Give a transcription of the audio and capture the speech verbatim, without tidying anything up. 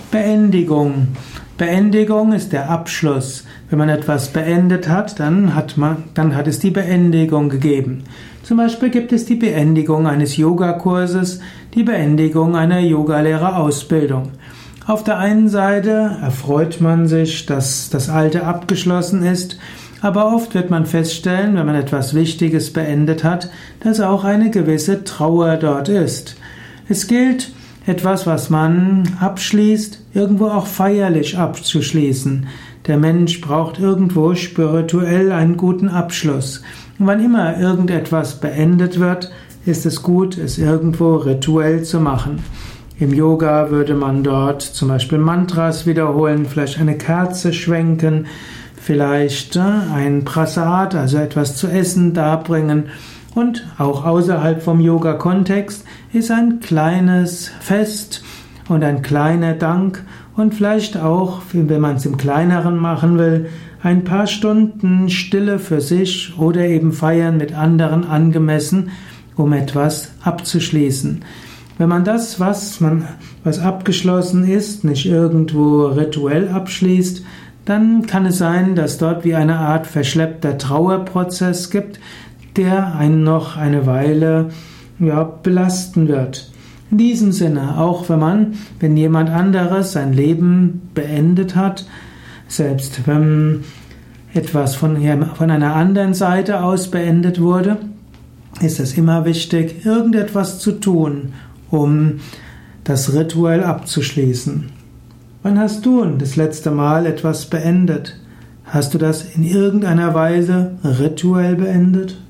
Beendigung. Beendigung ist der Abschluss. Wenn man etwas beendet hat, dann hat man, dann hat es die Beendigung gegeben. Zum Beispiel gibt es die Beendigung eines Yogakurses, die Beendigung einer Yogalehrerausbildung. Auf der einen Seite erfreut man sich, dass das Alte abgeschlossen ist, aber oft wird man feststellen, wenn man etwas Wichtiges beendet hat, dass auch eine gewisse Trauer dort ist. Es gilt, etwas, was man abschließt, irgendwo auch feierlich abzuschließen. Der Mensch braucht irgendwo spirituell einen guten Abschluss. Und wann immer irgendetwas beendet wird, ist es gut, es irgendwo rituell zu machen. Im Yoga würde man dort zum Beispiel Mantras wiederholen, vielleicht eine Kerze schwenken, vielleicht ein Prasad, also etwas zu essen, darbringen. Und auch außerhalb vom Yoga-Kontext ist ein kleines Fest und ein kleiner Dank und vielleicht auch, wenn man es im Kleineren machen will, ein paar Stunden Stille für sich oder eben feiern mit anderen angemessen, um etwas abzuschließen. Wenn man das, was man, was abgeschlossen ist, nicht irgendwo rituell abschließt, dann kann es sein, dass dort wie eine Art verschleppter Trauerprozess gibt, der einen noch eine Weile, ja, belasten wird. In diesem Sinne, auch wenn man, wenn jemand anderes sein Leben beendet hat, selbst wenn etwas von, von einer anderen Seite aus beendet wurde, ist es immer wichtig, irgendetwas zu tun, um das rituell abzuschließen. Wann hast du das letzte Mal etwas beendet? Hast du das in irgendeiner Weise rituell beendet?